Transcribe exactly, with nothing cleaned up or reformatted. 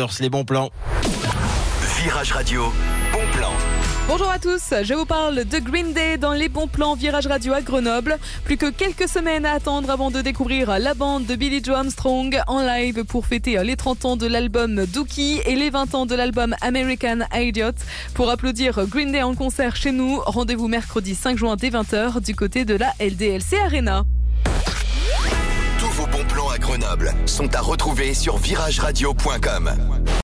Brothers, les bons plans. Virage Radio, bon plan. Bonjour à tous, je vous parle de Green Day dans les bons plans Virage Radio à Grenoble. Plus que quelques semaines à attendre avant de découvrir la bande de Billie Joe Armstrong en live pour fêter les trente ans de l'album Dookie et les vingt ans de l'album American Idiot. Pour applaudir Green Day en concert chez nous, rendez-vous mercredi cinq juin dès vingt heures du côté de la L D L C Arena. Tous vos bons plans à Grenoble sont à retrouver sur virage radio point com.